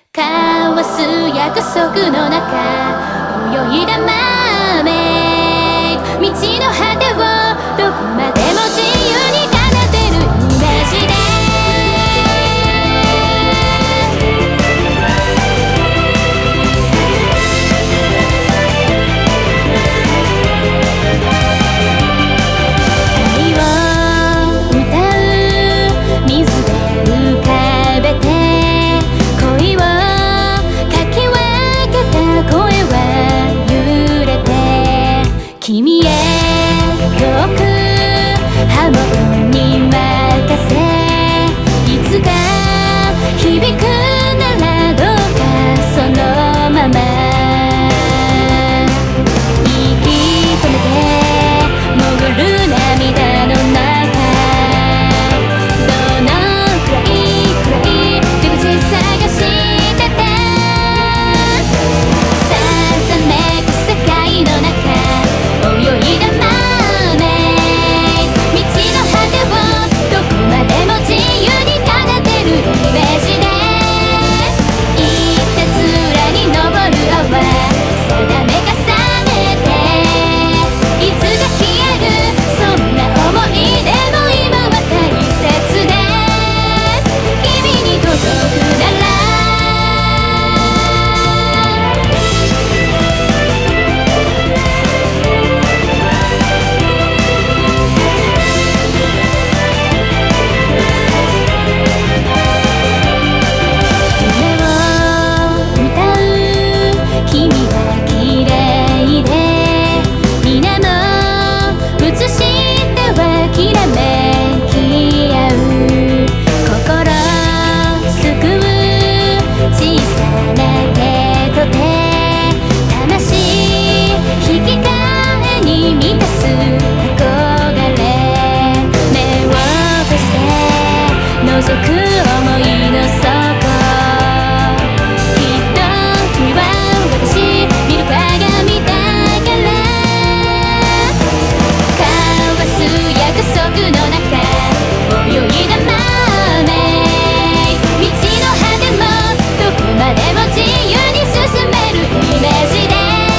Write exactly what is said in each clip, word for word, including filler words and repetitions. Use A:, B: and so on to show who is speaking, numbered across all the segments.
A: 交わす約束の中泳いだマーメイド、道の果てをどこまでも自由に奏でるイメージで愛を歌う水で浮かべて恋をかき分けた声は揺れて君へ遠く波紋に任せいつか響くならどうかそのまま息止めて潜る涙の中どのくらいくらい出口探しててさざめく世界の中泳いだマーメイド、道の果てをどこまでも自由に奏でるイメージでいたずらに昇る泡定め重ねていつか消えるそんな想いでも今は大切で君に届くなら君は綺麗で皆も映してはきらめき合う心救う小さな手と手魂引き換えに満たす憧れ目を閉じて覗く想いの底泳いだマーメイド、道の果てもどこまでも自由に進めるイメージで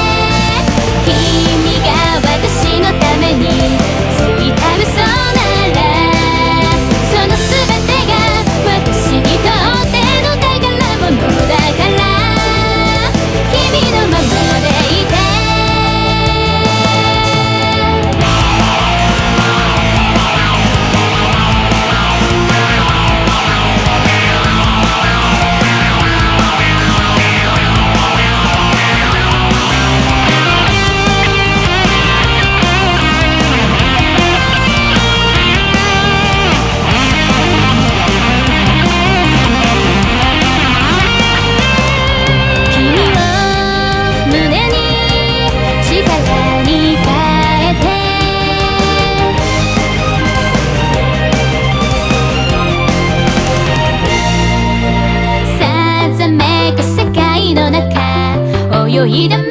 A: 君が私のためについた嘘ならその全てが私にとっての宝物だから君のままでいて泳いだ